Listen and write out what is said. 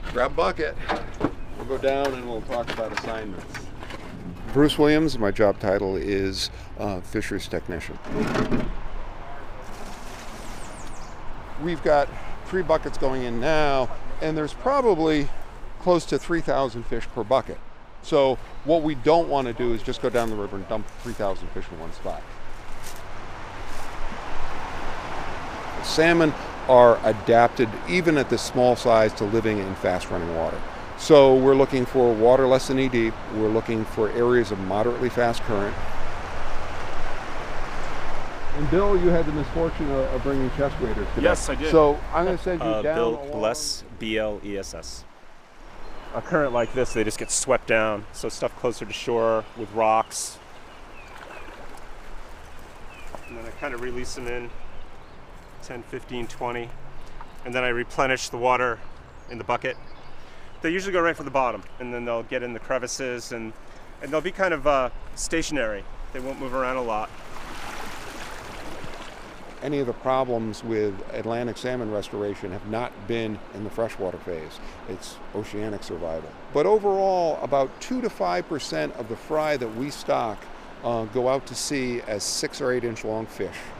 Grab a bucket. We'll go down and we'll talk about assignments. Bruce Williams, my job title is fisheries technician. We've got 3 buckets going in now, and there's probably close to 3,000 fish per bucket. So what we don't want to do is just go down the river and dump 3,000 fish in one spot. Salmon are adapted, even at this small size, to living in fast-running water. So we're looking for water less than knee deep. We're looking for areas of moderately fast current. And Bill, you had the misfortune of bringing chest waders today. Yes, I did. So I'm going to send you down. Bill Bless, B-L-E-S-S. A current like this, they just get swept down. So stuff closer to shore with rocks. And then I kind of release them in 10, 15, 20. And then I replenish the water in the bucket. They usually go right for the bottom, and then they'll get in the crevices, and they'll be kind of stationary. They won't move around a lot. Any of the problems with Atlantic salmon restoration have not been in the freshwater phase. It's oceanic survival. But overall, about 2 to 5% of the fry that we stock go out to sea as 6 or 8 inch long fish.